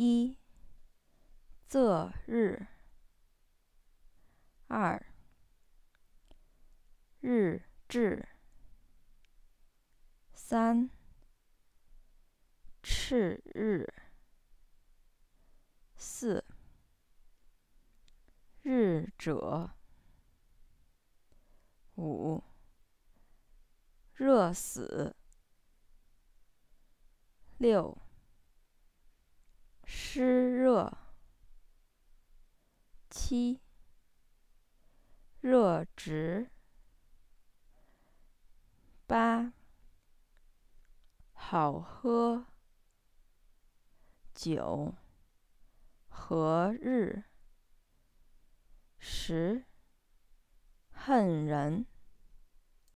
一、择日；二、日至；三、赤日；四、日者；五、热死；六、湿热；七、热直；八、好喝；九、何日；十、恨人。